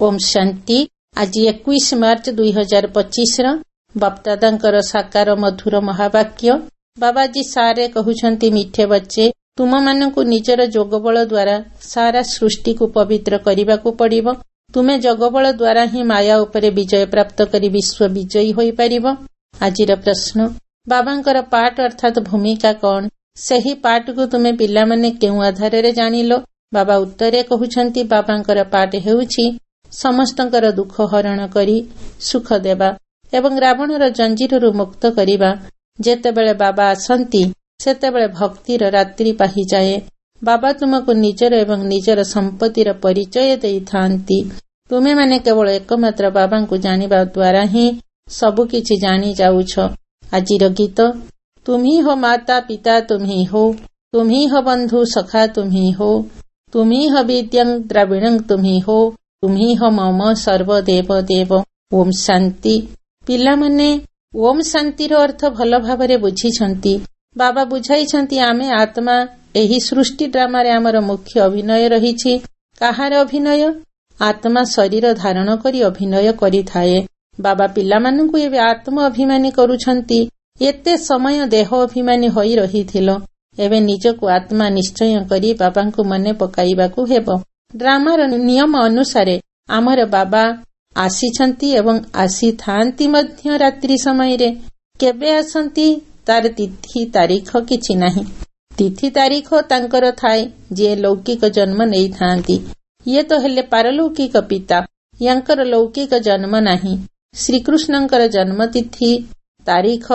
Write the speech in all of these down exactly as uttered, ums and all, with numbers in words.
ओम शांति। आज इक्कीस मार्च दुई हजार पच्चीस बापदादांकर साकार मधुर महावाक्य। बाबाजी सारे कहउछंती मिठे बच्चे तुम मानकु निजर जोगबल द्वारा सारा सृष्टि को पवित्र करने पड़िबो। तुमे जोगबल द्वारा ही माया उपरे विजय प्राप्त करी विश्व विजयी होई परिबो। आजिर प्रश्न बाबांकर पाठ अर्थात भूमिका कौन? सही पाठ को तुमे पिला माने केउ आधार रे जानिलो? बाबा उत्तरे कहउछंती बाबांकर पाठ हेउछि समस्तंकर दुख हरण करी सुख देवा एवं रावणर जंजीररु मुक्त करिबा। जेतेबेले बाबा आसंती सेतेबेले भक्तिर रात्रि पाही जाए। बाबा तुमको निजर एवं निजर संपत्तिर परिचय देइथांती। तुमे माने केवल एकमात्र बाबांकु जानिबा द्वारा ही सबु किछि जानि जाउछ। आजिर गीत तुम्ही हो माता पिता तुम्ही हो, तुम्ही हो बंधु सखा तुम्ही हो, तुम्ही हो विद्यं द्रविणं तुम्ही हो, तुम्ही हो मम सर्वदेव देव। ओम शांति। पिला माने ओम शांतिर अर्थ भल भावरे बुझिछंती। बाबा बुझाइछंती आमे आत्मा एही सृष्टि ड्रामा रे आमर मुख्य अभिनय रहिछि। काहार अभिनय? आत्मा शरीर धारण करी अभिनय करिथाए। बाबा पिला मानकु एबे आत्म अभिमानी करूछंती। एते समय देह अभिमानी होई रहिथिलो, एबे निजको आत्मा निश्चय करी बाबांकु मने पकाइबाकु हेबो। ड्रामार नियम अनुसारे आमर बाबा आसीछंती एवं आसी थांती मध्य रात्रि समय रे। केबे आसंती तार तिथि तारीख किछि नाही। तिथि तारीख तांकर थाए जे लौकिक जन्म नै थांती। ये तो हेले पारलौकिक पिता, यांकर लौकिक जन्म नाही। श्री कृष्णंकर जन्म तिथि तारीख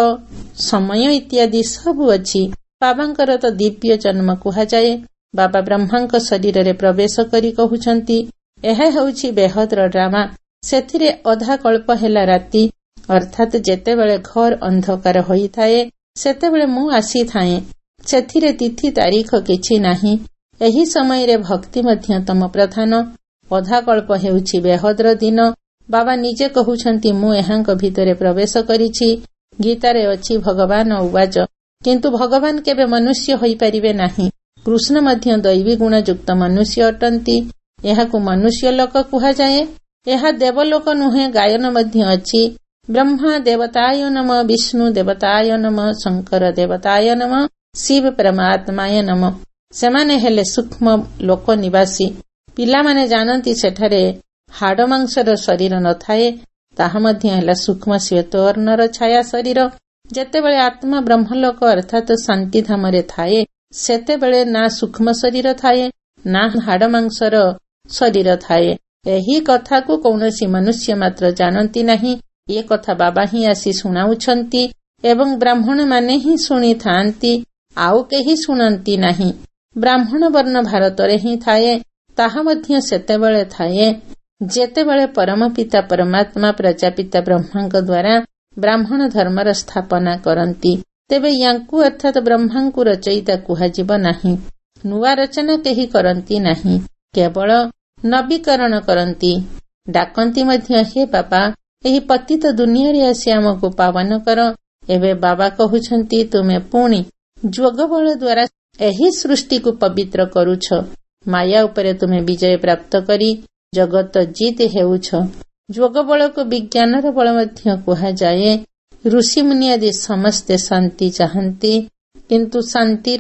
समय इत्यादि सब अछि। बाबांकर तो दिव्य जन्म कुहा जाए। बाबा ब्रह्मांक शरीर रे प्रवेश करी कहउछंती एहा हेउछि बेहदर ड्रामा। सेथिरे अधा कल्प हेला राति अर्थात जेतेबेले घर अंधकार होइथाए सेतेबेले मु आसी थाए। सेथिरे तिथि तारीख किछि नाही। एही समय रे भक्ति मध्यतम प्रधान। अधा कल्प हेउछि बेहदर दिन। बाबा निजे कहउछंती मु एहांक भितरे प्रवेश करिछि। गीतारे अछि भगवान उवाच किंतु भगवान केबे मनुष्य होई परिबे नाही। कृष्ण मध्य दैवी गुण युक्त मनुष्य अटंती। एहाकु मनुष्य लोक कुहा जाए। एहा देवलोक नुहे, गायन मध्य अछि। ब्रह्मा देवताय नम, विष्णु देवताय नम, शंकर देवताय नम, शिव परमात्माय नम। सेमाने हेले सूक्ष्म लोक निवासी। पिला माने जानती सेठारे हाड़ मांसर शरीर नथाए। ताहा मध्य हेला सूक्ष्म श्वेत वर्णर छाया शरीर। जेतेबेले आत्मा ब्रह्मलोक अर्थात शांति धामरे थाए सेतेबेले ना सूक्ष्म शरीर थाए ना हाड़ मांसर शरीर थाए। एही कथा को कौनसी मनुष्य मात्र जानती नहीं। ये कथा बाबा ही आसी सुनाउछंती एवं ब्राह्मण माने ही सुनी थांती, आउ केही सुनंती नहीं। ब्राह्मण वर्ण भारत रे ही थाए। ताहा मध्य सेतेबेले थाए जेतेबेले परम पिता परमात्मा प्रजापिता ब्रह्मांक द्वारा ब्राह्मण धर्मर स्थापना करंती। तेबे यांकु अर्थात ब्रह्मांकु रचयिता कुहाजिब नाही। नुआ रचना केही करंती नाही, केवल नवीकरण करंती। डाकंती मध्य हे बाबा एही पतित दुनिया रे आसी हमको पावन कर। एबे बाबा कहउछंती तुमे पुणी जोग बल द्वारा एही सृष्टि को पवित्र करूछ। माया उपरे तुमे विजय प्राप्त करी जगत जीत हेउछ। जोग बल को विज्ञानर बल मध्य कुहा जाए। ऋषि मुनि आदि समस्ते शांति चाहंती किंतु शांतिर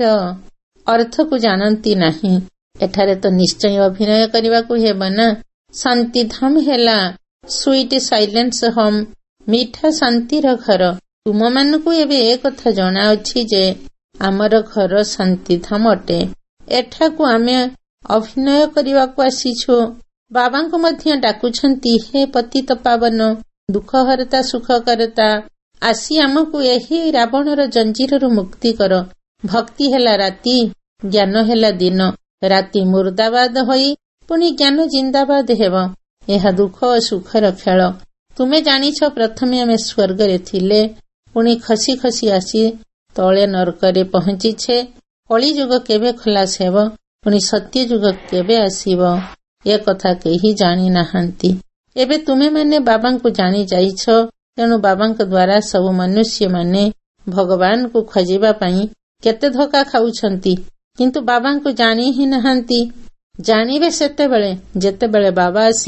अर्थ को जानती नहीं। एठारे तो निश्चय अभिनय करने को हेबा ना। शांति धाम हेला स्वीट साइलेंस होम, मीठा शांतिर घर। तुम मानकु एबे ए कथा जणा अछि जे आमर घर शांति धाम अटे। एठा को आमे अभिनय करने को आसीछु। बाबा को मध्य डाकुछंती हे पतित पावन दुख हरता सुख करता आसी आमको एही रावणर जंजीररु मुक्ति कर। भक्ति हेला राति, ज्ञान हेला दिन। राति मुर्दाबाद होई पुणी ज्ञान जिंदाबाद हेब। एहा दुख और सुखर खेल। तुमे जानिछ प्रथमे आमे स्वर्ग रे थिले, पुणी खसी खसी आसी तळे नरक रे पहुंचीछे। कली जुग केबे खलास हेब, पुणी सत्य जुग केबे आसीब, ए कथा केही जानि नाहंती। एबे तुमे माने बाबांकु जानि जाइछ। तेणु बाबांक द्वारा सब मनुष्य माने भगवान को खोजिबा पई केते धोका खाउछंती, किंतु बाबांकु जानि ही नाहंती। जानिबे सेतेबेले जेतेबेले बाबा आसी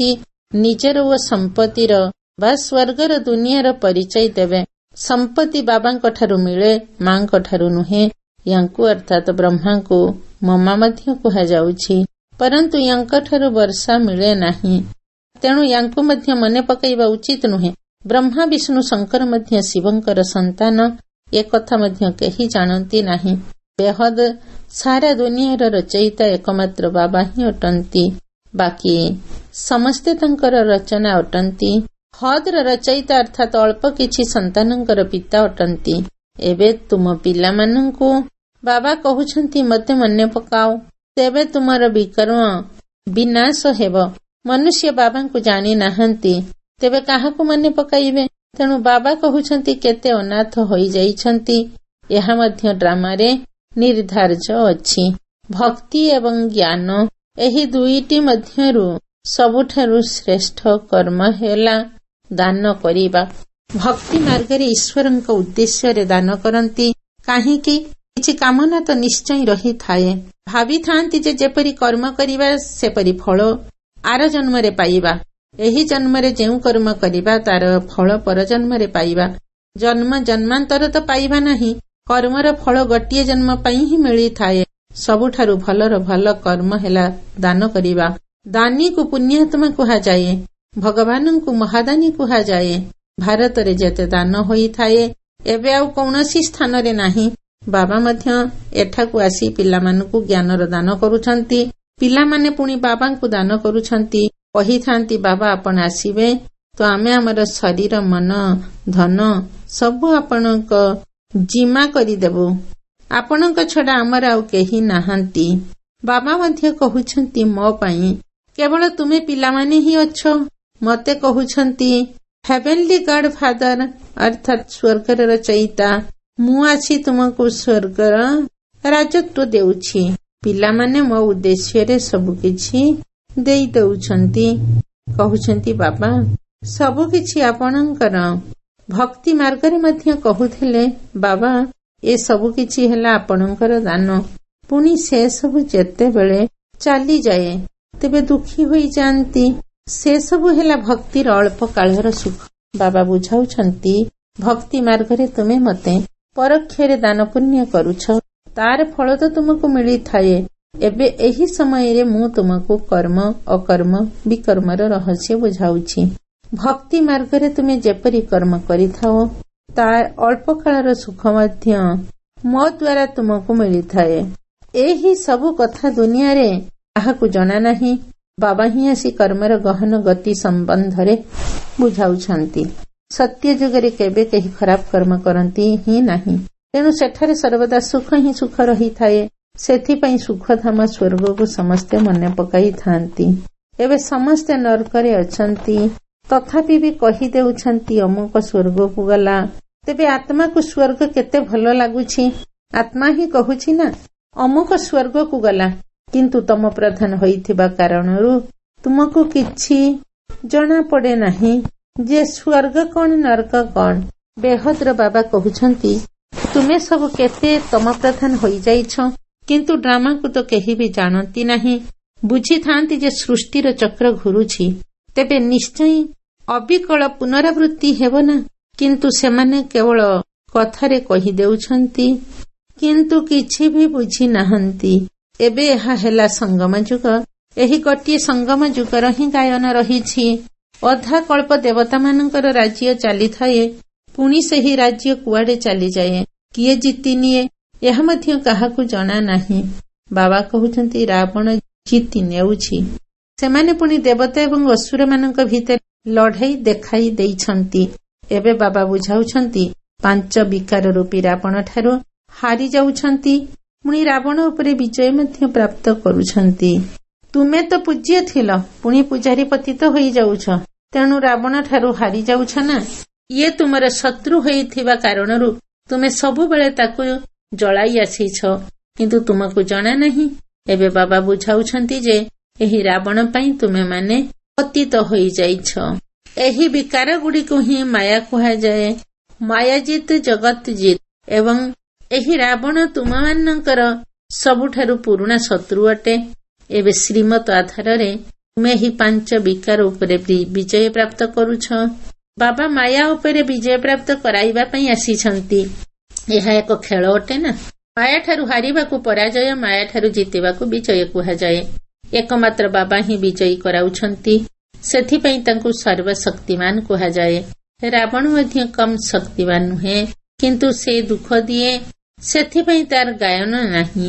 ନିଜର ଓ ସମ୍ପତ୍ତିର ବା ସ୍ୱର୍ଗର ଦୁନିଆର ପରିଚୟ ଦେବେ। ସମ୍ପତ୍ତି ବାବାଙ୍କ ଠାରୁ ମିଳେ, ମାଙ୍କ ଠାରୁ ନୁହେଁ। ୟାଙ୍କୁ ଅର୍ଥାତ୍ ବ୍ରହ୍ମାଙ୍କୁ ମମା ମଧ୍ୟ କୁହାଯାଉଛି, ପରନ୍ତୁ ୟାଙ୍କଠାରୁ ବର୍ଷା ମିଳେ ନାହିଁ। ତେଣୁ ୟାଙ୍କୁ ମଧ୍ୟ ମନେ ପକାଇବା ଉଚିତ ନୁହେଁ। ବ୍ରହ୍ମା, ବିଷ୍ଣୁ, ଶଙ୍କର ମଧ୍ୟ ଶିବଙ୍କର ସନ୍ତାନ, ଏକଥା ମଧ୍ୟ କେହି ଜାଣନ୍ତି ନାହିଁ। ବେହଦ ସାରା ଦୁନିଆର ରଚୟିତା ଏକମାତ୍ର ବାବା ହିଁ ଅଟନ୍ତି। ବାକି ସମସ୍ତେ ତାଙ୍କର ରଚନା ଅଟନ୍ତି। ହଦର ରଚୟିତା ଅର୍ଥାତ୍ ଅଳ୍ପ କିଛି ସନ୍ତାନଙ୍କର ପିତା ଅଟନ୍ତି। ଏବେ ତୁମ ପିଲାମାନଙ୍କୁ ବାବା କହୁଛନ୍ତି, ମୋତେ ମନେ ପକାଅ, ତେବେ ତୁମର ବିକର୍ମ ବିନାଶ ହେବ। ମନୁଷ୍ୟ ବାବାଙ୍କୁ ଜାଣି ନାହାନ୍ତି, ତେବେ କାହାକୁ ମନେ ପକାଇବେ? ତେଣୁ ବାବା କହୁଛନ୍ତି, କେତେ ଅନାଥ ହୋଇଯାଇଛନ୍ତି। ଏହା ମଧ୍ୟ ଡ୍ରାମାରେ ନିର୍ଦ୍ଧାର୍ଯ୍ୟ ଅଛି। ଭକ୍ତି ଏବଂ ଜ୍ଞାନ, ଏହି ଦୁଇଟି ମଧ୍ୟରୁ ସବୁଠାରୁ ଶ୍ରେଷ୍ଠ କର୍ମ ହେଲା ଦାନ କରିବା। ଭକ୍ତି ମାର୍ଗରେ ଈଶ୍ୱରଙ୍କ ଉଦ୍ଦେଶ୍ୟରେ ଦାନ କରନ୍ତି। କାହିଁକି? କିଛି କାମନା ତ ନିଶ୍ଚୟ ରହିଥାଏ। ଭାବିଥାନ୍ତି ଯେ ଯେପରି କର୍ମ କରିବା ସେପରି ଫଳ ଆର ଜନ୍ମରେ ପାଇବା। ଏହି ଜନ୍ମରେ ଯେଉଁ କର୍ମ କରିବା ତାର ଫଳ ପର ଜନ୍ମରେ ପାଇବା। ଜନ୍ମ ଜନ୍ମାନ୍ତର ତ ପାଇବା ନାହିଁ। କର୍ମର ଫଳ ଗୋଟିଏ ଜନ୍ମ ପାଇଁ ହିଁ ମିଳିଥାଏ। ସବୁଠାରୁ ଭଲର ଭଲ କର୍ମ ହେଲା ଦାନ କରିବା। ଦାନୀକୁ ପୁଣ୍ୟାତ୍ମା କୁହାଯାଏ। ଭଗବାନଙ୍କୁ ମହାଦାନୀ କୁହାଯାଏ। ଭାରତରେ ଯେତେ ଦାନ ହୋଇଥାଏ, ଏବେ ଆଉ କୌଣସି ସ୍ଥାନରେ ନାହିଁ। ବାବା ମଧ୍ୟ ଏଠାକୁ ଆସି ପିଲାମାନଙ୍କୁ ଜ୍ଞାନର ଦାନ କରୁଛନ୍ତି। ପିଲାମାନେ ପୁଣି ବାବାଙ୍କୁ ଦାନ କରୁଛନ୍ତି। କହିଥାନ୍ତି, ବାବା ଆପଣ ଆସିବେ ତ ଆମେ ଆମର ଶରୀର, ମନ, ଧନ ସବୁ ଆପଣଙ୍କ ଜିମା କରିଦେବୁ। ଆପଣଙ୍କ ଛଡା ଆମର ଆଉ କେହି ନାହାନ୍ତି। ବାବା ମଧ୍ୟ କହୁଛନ୍ତି, ମୋ ପାଇଁ କେବଳ ତୁମେ ପିଲାମାନେ ହିଁ ଅଛ। ମତେ କହୁଛନ୍ତି, ହେଭେନଲି ଗଡ୍ ଫାଦର ଅର୍ଥାତ୍ ସ୍ୱର୍ଗର ରଚୟିତା, ମୁଁ ଆସି ତୁମକୁ ସ୍ୱର୍ଗର ରାଜତ୍ୱ ଦେଉଛି। ପିଲାମାନେ ମୋ ଉଦ୍ଦେଶ୍ୟରେ ସବୁକିଛି ଦେଇ ଦେଉଛନ୍ତି। କହୁଛନ୍ତି, ବାବା ସବୁକିଛି ଆପଣଙ୍କର। ଭକ୍ତି ମାର୍ଗରେ ମଧ୍ୟ କହୁଥିଲେ, ବାବା ଏ ସବୁକିଛି ହେଲା ଆପଣଙ୍କର ଦାନ। ପୁଣି ସେ ସବୁ ଯେତେବେଳେ ଚାଲିଯାଏ ତେବେ ଦୁଃଖୀ ହୋଇଯାଆନ୍ତି। ସେ ସବୁ ହେଲା ଭକ୍ତିର ଅଳ୍ପ କାଳର ସୁଖ। ବାବା ବୁଝାଉଛନ୍ତି, ଭକ୍ତି ମାର୍ଗରେ ତୁମେ ମତେ ପରୋକ୍ଷରେ ଦାନ ପୁଣ୍ୟ କରୁଛ, ତାର ଫଳ ତ ତୁମକୁ ମିଳିଥାଏ। ଏବେ ଏହି ସମୟରେ ମୁଁ ତୁମକୁ କର୍ମ, ଅକର୍ମ, ବିକର୍ମର ରହସ୍ୟ ବୁଝାଉଛି। ଭକ୍ତି ମାର୍ଗରେ ତୁମେ ଯେପରି କର୍ମ କରିଥାଅ, ତାର ଅଳ୍ପ କାଳର ସୁଖ ମଧ୍ୟ ମୋ ଦ୍ୱାରା ତୁମକୁ ମିଳିଥାଏ। ଏହି ସବୁ କଥା ଦୁନିଆରେ କାହାକୁ ଜଣା ନାହିଁ। ବାବା ହିଁ ଆସି କର୍ମର ଗହନ ଗତି ସମ୍ବନ୍ଧରେ ବୁଝାଉଛନ୍ତି। ସତ୍ୟ ଯୁଗରେ କେବେ କେହି ଖରାପ କର୍ମ କରନ୍ତି ହିଁ ନାହିଁ। ତେଣୁ ସେଠାରେ ସର୍ବଦା ସୁଖ ହିଁ ସୁଖ ରହିଥାଏ। ସେଥିପାଇଁ ସୁଖଧାମ ସ୍ୱର୍ଗକୁ ସମସ୍ତେ ମନେ ପକାଇଥାନ୍ତି। ଏବେ ସମସ୍ତେ ନର୍କରେ ଅଛନ୍ତି, ତଥାପି ବି କହିଦେଉଛନ୍ତି ଅମୁକ ସ୍ୱର୍ଗକୁ ଗଲା। ତେବେ ଆତ୍ମାକୁ ସ୍ୱର୍ଗ କେତେ ଭଲ ଲାଗୁଛି। ଆତ୍ମା ହିଁ କହୁଛି ନା, ଅମୁକ ସ୍ୱର୍ଗକୁ ଗଲା, କିନ୍ତୁ ତମ ପ୍ରଧାନ ହୋଇଥିବା କାରଣରୁ ତୁମକୁ କିଛି ଜଣା ପଡେ ନାହିଁ ଯେ ସ୍ୱର୍ଗ କଣ, ନର୍କ କଣ। ବେହଦ୍ର ବାବା କହୁଛନ୍ତି, ତୁମେ ସବୁ କେତେ ତମ ପ୍ରଧାନ ହୋଇଯାଇଛ, କିନ୍ତୁ ଡ୍ରାମାକୁ ତ କେହି ବି ଜାଣନ୍ତି ନାହିଁ। ବୁଝିଥାନ୍ତି ଯେ ସୃଷ୍ଟିର ଚକ୍ର ଘୁରୁଛି, ତେବେ ନିଶ୍ଚୟ ଅବିକଳ ପୁନରାବୃତ୍ତି ହେବ ନା। କିନ୍ତୁ ସେମାନେ କେବଳ କଥାରେ କହିଦେଉଛନ୍ତି, କିନ୍ତୁ କିଛି ବି ବୁଝି ନାହାନ୍ତି। ଏବେ ଏହା ହେଲା ସଙ୍ଗମ ଯୁଗ। ଏହି ଗୋଟିଏ ସଙ୍ଗମ ଯୁଗର ହିଁ ଗାୟନ ରହିଛି। ଅଧା କଳ୍ପ ଦେବତାମାନଙ୍କର ରାଜ୍ୟ ଚାଲିଥାଏ, ପୁଣି ସେହି ରାଜ୍ୟ କୁଆଡେ ଚାଲିଯାଏ, କିଏ ଜିତି ନିଏ, ଏହା ମଧ୍ୟ କାହାକୁ ଜଣା ନାହିଁ। ବାବା କହୁଛନ୍ତି, ରାବଣ ଜିତି ନେଉଛି। ସେମାନେ ପୁଣି ଦେବତା ଏବଂ ଅସୁରମାନଙ୍କ ଭିତରେ ଲଢ଼େଇ ଦେଖାଇ ଦେଇଛନ୍ତି। ଏବେ ବାବା ବୁଝାଉଛନ୍ତି, ପାଞ୍ଚ ବିକାର ରୂପୀ ରାବଣ ଠାରୁ ହାରି ଯାଉଛନ୍ତି, ପୁଣି ରାବଣ ଉପରେ ବିଜୟ ମଧ୍ୟ ପ୍ରାପ୍ତ କରୁଛନ୍ତି। ତୁମେ ତ ପୂଜ୍ୟ ଥିଲ, ପୁଣି ପୂଜାରୀ ପତିତ ହୋଇଯାଉଛ, ତେଣୁ ରାବଣ ଠାରୁ ହାରି ଯାଉଛ ନା। ଇଏ ତୁମର ଶତ୍ରୁ ହୋଇଥିବା କାରଣରୁ ତୁମେ ସବୁବେଳେ ତାକୁ ଜଳାଇ ଆସିଛ, କିନ୍ତୁ ତୁମକୁ ଜଣା ନାହିଁ। ଏବେ ବାବା ବୁଝାଉଛନ୍ତି ଯେ ଏହି ରାବଣ ପାଇଁ ତୁମେମାନେ ପତିତ ହୋଇଯାଇଛ। ଏହି ବିକାର ଗୁଡ଼ିକୁ ହିଁ ମାୟା କୁହାଯାଏ। ମାୟାଜିତ୍ ଜଗତ ଜିତ୍, ଏବଂ ଏହି ରାବଣ ତୁମମାନଙ୍କର ସବୁଠାରୁ ପୁରୁଣା ଶତ୍ରୁ ଅଟେ। ଏବେ ଶ୍ରୀମତ ଆଧାରରେ ତୁମେ ଏହି ପାଞ୍ଚ ବିକାର ଉପରେ ବିଜୟ ପ୍ରାପ୍ତ କରୁଛ। ବାବା ମାୟା ଉପରେ ବିଜୟ ପ୍ରାପ୍ତ କରାଇବା ପାଇଁ ଆସିଛନ୍ତି। ଏହା ଏକ ଖେଳ ଅଟେ ନା। ମାୟା ଠାରୁ ହାରିବାକୁ ପରାଜୟ, ମାୟା ଠାରୁ ଜିତିବାକୁ ବିଜୟ କୁହାଯାଏ। ଏକମାତ୍ର ବାବା ହିଁ ବିଜୟୀ କରାଉଛନ୍ତି। ସେଥିପାଇଁ ତାଙ୍କୁ ସର୍ବଶକ୍ତିମାନ କୁହାଯାଏ। ରାବଣ ମଧ୍ୟ କମ୍ ଶକ୍ତିମାନ ନୁହେଁ, କିନ୍ତୁ ସେ ଦୁଃଖ ଦିଏ, ସେଥିପାଇଁ ତାର ଗାୟନ ନାହିଁ।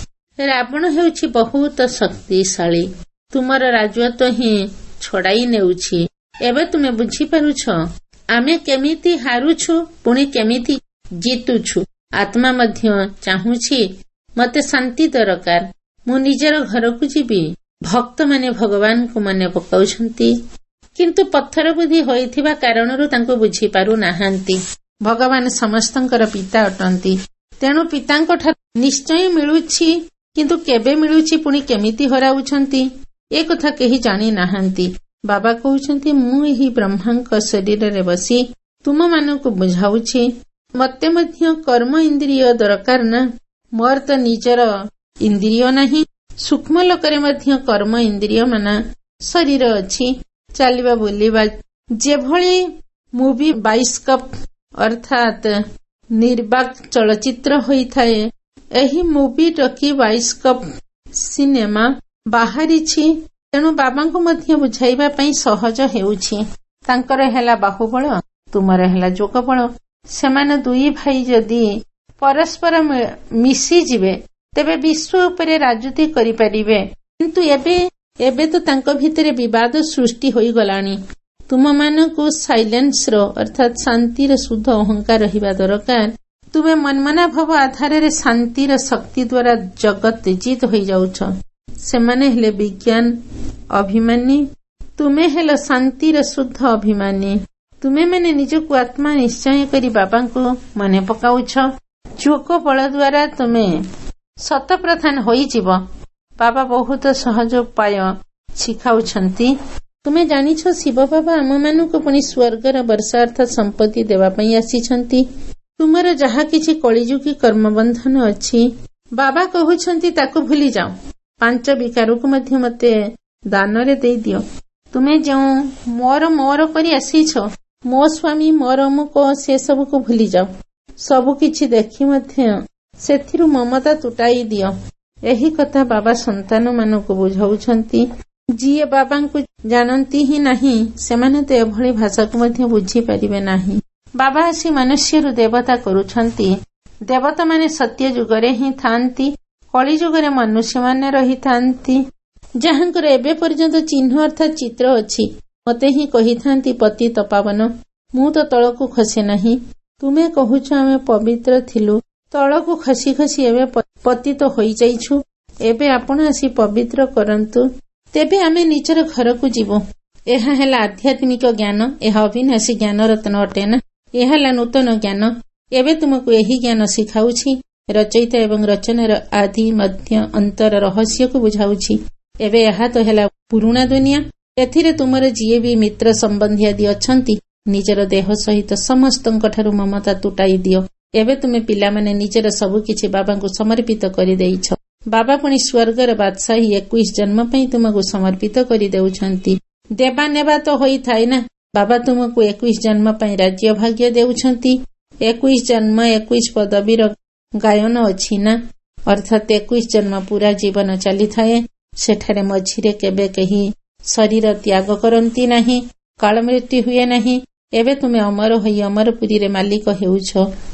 ରାବଣ ହେଉଛି ବହୁତ ଶକ୍ତିଶାଳୀ। ତୁମର ରାଜତ୍ୱ ହିଁ ଛଡ଼ାଇ ନେଉଛି। ଏବେ ତୁମେ ବୁଝିପାରୁଛ ଆମେ କେମିତି ହାରୁଛୁ ପୁଣି କେମିତି ଜିତୁଛୁ। ଆତ୍ମା ମଧ୍ୟ ଚାହୁଁଛି ମତେ ଶାନ୍ତି ଦରକାର, ମୁଁ ନିଜର ଘରକୁ ଯିବି। ଭକ୍ତମାନେ ଭଗବାନଙ୍କୁ ମନେ ପକାଉଛନ୍ତି, କିନ୍ତୁ ପଥର ବୁଦ୍ଧି ହୋଇଥିବା କାରଣରୁ ତାଙ୍କୁ ବୁଝିପାରୁନାହାନ୍ତି। ଭଗବାନ ସମସ୍ତଙ୍କର ପିତା ଅଟନ୍ତି, ତେଣୁ ପିତାଙ୍କ ଠାରୁ ନିଶ୍ଚୟ ମିଳୁଛି, କିନ୍ତୁ କେବେ ମିଳୁଛି ପୁଣି କେମିତି ହରାଉଛନ୍ତି ଏ କଥା କେହି ଜାଣି ନାହାନ୍ତି। ବାବା କହୁଛନ୍ତି ମୁଁ ଏହି ବ୍ରହ୍ମାଙ୍କ ଶରୀରରେ ବସି ତୁମମାନଙ୍କୁ ବୁଝାଉଛି। ମତେ ମଧ୍ୟ କର୍ମ ଇନ୍ଦ୍ରିୟ ଦରକାର ନା। ମୋର ତ ନିଜର ଇନ୍ଦ୍ରିୟ ନାହିଁ। ସୂକ୍ଷ୍ମ ଲୋକରେ ମଧ୍ୟ କର୍ମ ଇନ୍ଦ୍ରିୟ ମାନ ଶରୀର ଅଛି। ଚାଲିବା ବୁଲିବା ଯେଭଳି ମୁଭି ବାଇସ୍କୋପ ଅର୍ଥାତ ନିର୍ବାକ ଚଳଚ୍ଚିତ୍ର ହୋଇଥାଏ, ଏହି ମୁଭି ଟକି ବାଇସ୍କୋପ ସିନେମା ବାହାରିଛି। ତେଣୁ ବାବାଙ୍କୁ ମଧ୍ୟ ବୁଝାଇବା ପାଇଁ ସହଜ ହେଉଛି। ତାଙ୍କର ହେଲା ବାହୁବଳ, ତୁମର ହେଲା ଯୋଗବଳ। ସେମାନେ ଦୁଇ ଭାଇ ଯଦି ପରସ୍ପର ମିଶିଯିବେ ତେବେ ବିଶ୍ୱ ଉପରେ ରାଜୁତି କରିପାରିବେ, କିନ୍ତୁ ଏବେ ଏବେ ତ ତାଙ୍କ ଭିତରେ ବିବାଦ ସୃଷ୍ଟି ହୋଇଗଲାଣି। ତୁମମାନଙ୍କୁ ସାଇଲେନ୍ସର ଅର୍ଥାତ ଶାନ୍ତିର ଶୁଦ୍ଧ ଅହଙ୍କାର ରହିବା ଦରକାର। ତୁମେ ମନ୍ମନା ଭାବ ଆଧାରରେ ଶାନ୍ତିର ଶକ୍ତି ଦ୍ୱାରା ଜଗତ ଜିତ ହୋଇଯାଉଛ। ସେମାନେ ହେଲେ ବିଜ୍ଞାନ ଅଭିମାନୀ, ତୁମେ ହେଲ ଶାନ୍ତିର ଶୁଦ୍ଧ ଅଭିମାନୀ। ତୁମେ ମାନେ ନିଜକୁ ଆତ୍ମା ନିଶ୍ଚୟ କରି ବାବାଙ୍କୁ ମନେ ପକାଉଛ। ଯୋଗ ବଳ ଦ୍ୱାରା ତୁମେ ଶତପ୍ରଧାନ ହୋଇଯିବ। ବାବା ବହୁତ ସହଜ ଉପାୟ ଶିଖାଉଛନ୍ତି। ତୁମେ ଜାଣିଛ ଶିବ ବାବା ଆମମାନଙ୍କୁ ପୁଣି ସ୍ୱର୍ଗର ବର୍ଷାର୍ଥ ସମ୍ପତ୍ତି ଦେବା ପାଇଁ ଆସିଛନ୍ତି। ତୁମର ଯାହା କିଛି କଳିଯୁଗୀ କର୍ମବନ୍ଧନ ଅଛି, ବାବା କହୁଛନ୍ତି ତାକୁ ଭୁଲିଯାଅ। ପାଞ୍ଚ ବିକାରକୁ ମଧ୍ୟ ମତେ ଦାନରେ ଦେଇଦିଅ। ତୁମେ ଯେଉଁ ମୋର ମୋର କରି ଆସିଛ, ମୋ ସ୍ୱାମୀ ମୋର ଅମୁକ, ସେ ସବୁକୁ ଭୁଲିଯାଅ। ସବୁକିଛି ଦେଖି ମଧ୍ୟ ସେଥିରୁ ମମତା ତୁଟାଇ ଦିଅ। ଏହି କଥା ବାବା ସନ୍ତାନ ମାନଙ୍କୁ ବୁଝାଉଛନ୍ତି। ଯିଏ ବାବାଙ୍କୁ ଜାଣନ୍ତି ହିଁ ନାହିଁ, ସେମାନେ ତ ଏଭଳି ଭାଷାକୁ ମଧ୍ୟ ବୁଝିପାରିବେ ନାହିଁ। ବାବା ଆସି ମନୁଷ୍ୟରୁ ଦେବତା କରୁଛନ୍ତି। ଦେବତାମାନେ ସତ୍ୟ ଯୁଗରେ ହିଁ ଥାନ୍ତି, କଳି ଯୁଗରେ ମନୁଷ୍ୟମାନେ ରହିଥାନ୍ତି। ଯାହାଙ୍କର ଏବେ ପର୍ଯ୍ୟନ୍ତ ଚିହ୍ନ ଅର୍ଥାତ୍ ଚିତ୍ର ଅଛି, ମତେ ହିଁ କହିଥାନ୍ତି ପତିତ ପାବନ। ମୁଁ ତ ତଳକୁ ଖସେ ନାହିଁ। ତୁମେ କହୁଛ ଆମେ ପବିତ୍ର ଥିଲୁ, ତଳକୁ ଖସି ଖସି ଏବେ ପତିତ ହୋଇଯାଇଛୁ। ଏବେ ଆପଣ ଆସି ପବିତ୍ର କରନ୍ତୁ, ତେବେ ଆମେ ନିଜର ଘରକୁ ଯିବୁ। ଏହା ହେଲା ଆଧ୍ୟାତ୍ମିକ ଜ୍ଞାନ। ଏହା ଅବିନାଶୀ ଜ୍ଞାନ ରତ୍ନ ଅଟେ ନା। ଏହା ହେଲା ନୂତନ ଜ୍ଞାନ। ଏବେ ତୁମକୁ ଏହି ଜ୍ଞାନ ଶିଖାଉଛି। ରଚୟିତା ଏବଂ ରଚନାର ଆଦି ମଧ୍ୟ ଅନ୍ତର ରହସ୍ୟକୁ ବୁଝାଉଛି। ଏବେ ଏହା ତ ହେଲା ପୁରୁଣା ଦୁନିଆ। ଏଥିରେ ତୁମର ଯିଏ ବି ମିତ୍ର ସମ୍ବନ୍ଧୀ ଆଦି ଅଛନ୍ତି, ନିଜର ଦେହ ସହିତ ସମସ୍ତଙ୍କ ଠାରୁ ମମତା ତୁଟାଇ ଦିଅ। ଏବେ ତୁମେ ପିଲାମାନେ ନିଜର ସବୁକିଛି ବାବାଙ୍କୁ ସମର୍ପିତ କରିଦେଇଛ। ବାବା ପୁଣି ସ୍ୱର୍ଗର ବାଦଶାହୀ ଏକୋଇଶ ଜନ୍ମ ପାଇଁ ତୁମକୁ ସମର୍ପିତ କରିଦେଉଛନ୍ତି। ଦେବା ନେବା ତ ହୋଇଥାଏ ନା। ବାବା ତୁମକୁ ଏକୋଇଶ ଜନ୍ମ ପାଇଁ ରାଜ୍ୟ ଭାଗ୍ୟ ଦେଉଛନ୍ତି। ଏକୋଇଶ ଜନ୍ମ ଏକୋଇଶ ପଦବୀର ଗାୟନ ଅଛି ନା, ଅର୍ଥାତ୍ ଏକୋଇଶ ଜନ୍ମ ପୁରା ଜୀବନ ଚାଲିଥାଏ। ସେଠାରେ ମଝିରେ କେବେ କେହି ଶରୀର ତ୍ୟାଗ କରନ୍ତି ନାହିଁ, କାଳ ମୃତ୍ୟୁ ହୁଏ ନାହିଁ। ଏବେ ତୁମେ ଅମର ହୋଇ ଅମରପୁରୀରେ ମାଲିକ ହେଉଛ।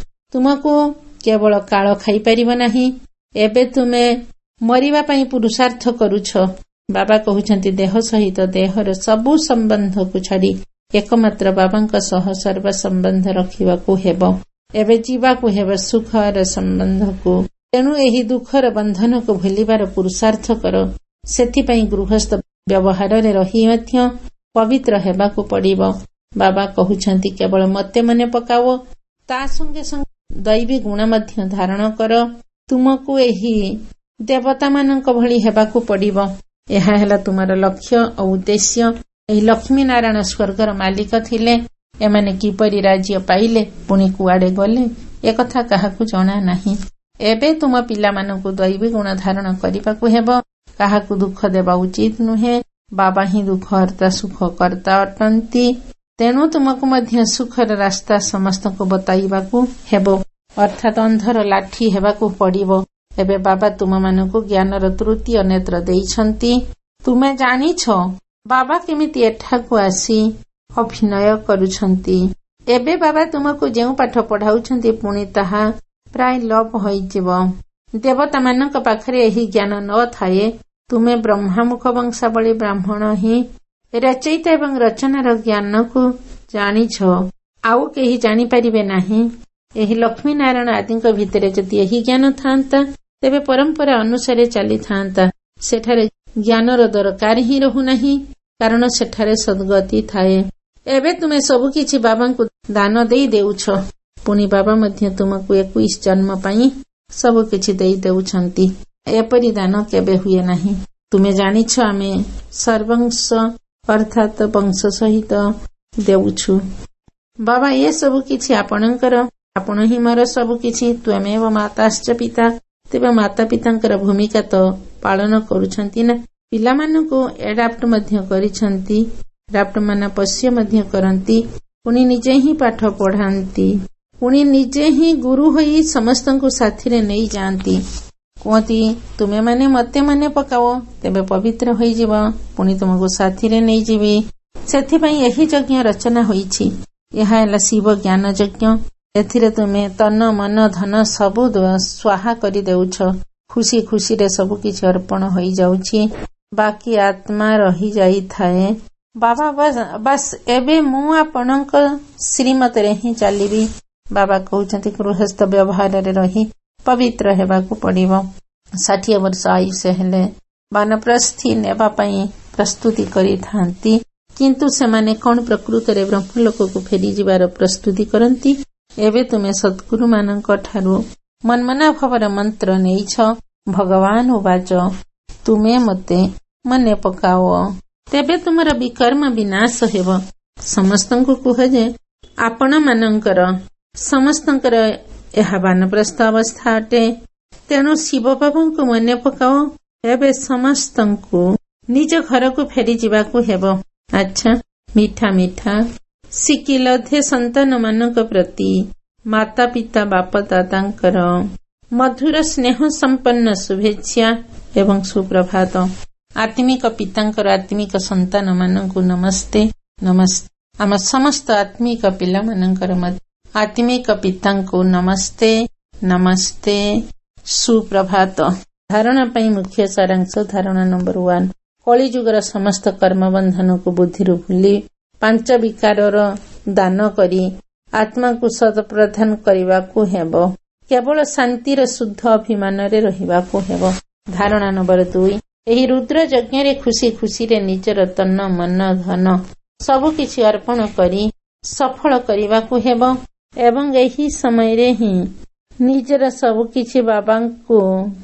ତୁମକୁ କେବଳ କାଳ ଖାଇପାରିବ ନାହିଁ। ଏବେ ତୁମେ ମରିବା ପାଇଁ ପୁରୁଷାର୍ଥ କରୁଛ। ବାବା କହୁଛନ୍ତି ଦେହ ସହିତ ଦେହର ସବୁ ସମ୍ବନ୍ଧକୁ ଛାଡ଼ି ଏକମାତ୍ର ବାବାଙ୍କ ସହ ସର୍ବ ସମ୍ବନ୍ଧ ରଖିବାକୁ ହେବ। ଏବେ ଯିବାକୁ ହେବ ସୁଖର ସମ୍ବନ୍ଧକୁ। ତେଣୁ ଏହି ଦୁଃଖର ବନ୍ଧନକୁ ଭୁଲିବାର ପୁରୁଷାର୍ଥ କର। ସେଥିପାଇଁ ଗୃହସ୍ଥ ବ୍ୟବହାରରେ ରହି ମଧ୍ୟ ପବିତ୍ର ହେବାକୁ ପଡ଼ିବ। ବାବା କହୁଛନ୍ତି କେବଳ ମତେ ମନେ ପକାଅ, ତା ସଙ୍ଗେ ସଙ୍ଗେ ଦୈବୀ ଗୁଣ ମଧ୍ୟ ଧାରଣ କର। ତୁମକୁ ଏହି ଦେବତାମାନଙ୍କ ଭଳି ହେବାକୁ ପଡ଼ିବ। ଏହା ହେଲା ତୁମର ଲକ୍ଷ୍ୟ ଓ ଉଦ୍ଦେଶ୍ୟ। ଏହି ଲକ୍ଷ୍ମୀ ନାରାୟଣ ସ୍ୱର୍ଗର ମାଲିକ ଥିଲେ। ଏମାନେ କିପରି ରାଜ୍ୟ ପାଇଲେ, ପୁଣି କୁଆଡ଼େ ଗଲେ, ଏକଥା କାହାକୁ ଜଣା ନାହିଁ। ଏବେ ତୁମ ପିଲାମାନଙ୍କୁ ଦୈବୀ ଗୁଣ ଧାରଣ କରିବାକୁ ହେବ। କାହାକୁ ଦୁଃଖ ଦେବା ଉଚିତ ନୁହେଁ। बाबा ही दुख हर्ता सुख कर्ता अटंती तेणु तुमको मध्य सुखर रास्ता समस्त को बताइबाकू हेबो अर्थात अंधर लाठी हेबाकू पड़िबो। एबे बाबा तुम मानकू ज्ञानर तृतीय नेत्र देइछंती। तुमे जानिछ बाबा केमिति एठाकू आसी अभिनय करुछंती। एबे बाबा तुमको जेउ पाठ पढ़ाउछंती पुणी ताहा प्राय लोप होइजिबो। देवता मानक पाखरे एही ज्ञान न थाए। तुमे ब्रह्मामुख वंशावली ब्राह्मण ही रचयिता एवं रचनार ज्ञान को जानिछ आउ केही जानी परिबे नाही। एही लक्ष्मी नारायण आदिक भितरे जदि एही ज्ञान थांता तेबे परंपरा अनुसारे चली थांता। सेठारे ज्ञानर दरकार ही रहु नाही कारण सेठारे सद्गति थाए। एबे तुमे सबु किछि बाबांकु दान देई देउछ पुणी बाबा मध्य तुमको इक्कीस जन्म पाई सबु किछि देई देउछंती। एपरि दान केबे हुए नाही। तुमे जानिछ आमे सर्वंश अर्थात वंश सहित देउछु। बाबा ये सबु किछि आपणकर आपण ही मोर सबु किछि त्वमेव माताश्च पिता। तेबे माता पितांकर भूमिका तो पालन करुछंती ना। पिला मानकु एडाप्ट मध्य करिछंती। एडाप्ट माना पश्य मध्य करंती पुणी निजे ही पाठ पढ़ांती पुणी निजे ही गुरु होई समस्तंकु साथीरे नेई जांती। कहती तुमे माने मते माने पकाओ तेबे पवित्र होई जिवो पुणी तुमको साथीरे नेई जिवि। सेथि पई एही यज्ञ रचना होईछि। एहा ହେଲା शिव ज्ञान यज्ञ। एथिरे तुमे तन मन धन सबु स्वाहा करि देउछ। खुशी खुशी रे सबु किछि अर्पण होई जाउछि। बाकी आत्मा रही जाई थाए। बाबा बस बस एबे मु आपणक श्रीमत रे ही चलीबी। बाबा कहउछंती गृहस्थ व्यवहार रे रही पवित्र हेबाकू पड़िबो। साठ वर्ष आयुष हेले वानप्रस्थी नेबा पई प्रस्तुति करि थांती किंतु सेमाने कोन प्रकृत रे ब्रह्मलोक को फेरी जिबार प्रस्तुति करंती। एबे तुमे सद्गुरु मानक ठारू मनमना भवर मंत्र नेइछ। भगवान उवाच तुमे मते मने पकाओ तेबे तुमर विकर्म विनाश हेबो। समस्तंकु कुह जे आपण मानकर समस्तंकर एहा वानप्रस्थ अवस्था अटे। तेणु शिव बाबांकु मने पकाओ एबे समस्तंकु निज घर को फेरी जिबाकू हेबो। अच्छा मीठा मीठा सिकिलधे संतान मानक प्रति माता पिता बाप दादांकर मधुर स्नेह संपन्न शुभेच्छा एवं सुप्रभात। आत्मिक पितांकर आत्मिक संतान मानकु नमस्ते नमस्ते। आम समस्त आत्मिक पिला मानकर आत्मिक पितांकु नमस्ते नमस्ते सुप्रभात। धारणा पई मुख्य सारांश धारणा नंबर वन। कलिजुगर समस्त कर्म बंधन को बुद्धिरु भूली पांच विकारर दान करी आत्मा को सद प्रदान करबाकू हेबो। केवल शांतिर शुद्ध अभिमान रे रहिबाकू हेबो। धारणा नंबर दुई। एही रुद्र यज्ञ रे खुशी खुशी रे निजर तन मन धन सबु किछि अर्पण करी सफल करबाकू हेबो एवं एही समय रे ही निजर सबु किछि बाबांकू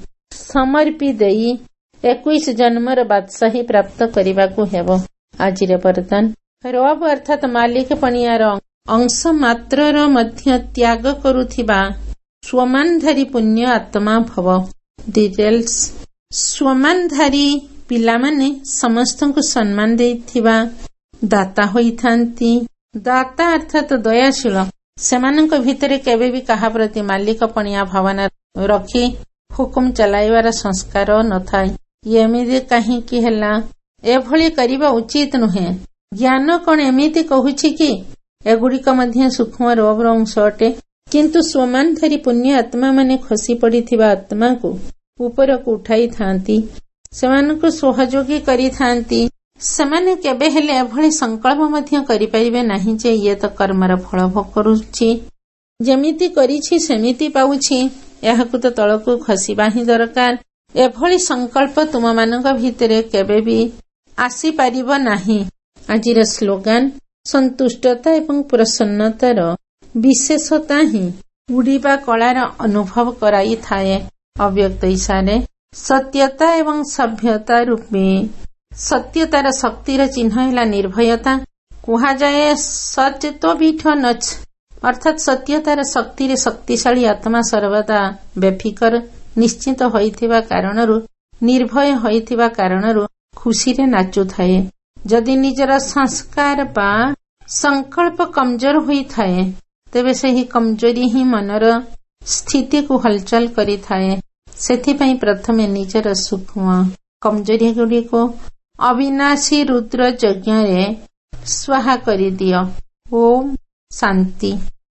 समर्पी देई इक्कीस जन्मर बादशाही प्राप्त करबाकू हेबो। आजिरे वरदान रब अर्थात मालिक पणियार अंश मात्रर मध्य त्याग करुथिबा स्वमानधारी पुण्य आत्मा भव। डिटेल्स स्वमानधारी पिलामाने समस्तंकु सम्मान देथिबा दाता होइथांती। दाता अर्थात दयाशील। सेमानंक भितरे केबे भी काहा प्रति मालिक पणिया भावना रखी हुकुम चलाइबार संस्कार नथाय। एमिति काहींकि ହେଲା एभଳି କରିବା उचित नुहे। ज्ञान कौन एमिति कहुछि कि एगुड़िक मध्य सूक्ष्म रबर अंश अटे किंतु स्वमानधारी पुण्य आत्मा माने खसी पड़िथिबा आत्मा को ऊपर को उठाई थांती सेमानकु सहयोगी करी थांती। सेमाने केबे हेले एभଳି संकल्प मध्य करि परिबे नाही जे ये तो कर्मर फल भोग करूछि। जेमिति करिछि सेमिति पाउछि एहाकु तो तळकु खसिबा ही दरकार। एभଳି संकल्प तुम मानक भितरे केबे भी आसी पारिबो नाही। आजिर स्लोगान संतुष्टता एवं प्रसन्नतार विशेषता ही उड़ीबा कलार अनुभव कराई थाए। अव्यक्त इशारे सत्यता एवं सभ्यता रूपे सत्यतार शक्तिर चिन्ह है निर्भयता। कुहा जाए सच तो बीठ नच अर्थात सत्यतार शक्ति शक्तिशाली आत्मा सर्वदा बेफिकर निश्चित होइथिबा कारणरु निर्भय होइथिबा कारणरु ଖୁସିରେ ନାଚୁଥାଏ। ଯଦି ନିଜର ସଂସ୍କାର ବା ସଂକଳ୍ପ କମଜୋର ହୋଇଥାଏ ତେବେ ସେହି କମଜୋରି ହିଁ ମନର ସ୍ଥିତିକୁ ହଲଚଲ କରିଥାଏ। ସେଥିପାଇଁ ପ୍ରଥମେ ନିଜର ସୂକ୍ଷ୍ମ କମଜୋରି ଗୁଡ଼ିକୁ ଅବିନାଶୀ ରୁଦ୍ର ଯଜ୍ଞରେ ସ୍ୱାହା କରିଦିଅ। ଓମ୍ ଶାନ୍ତି।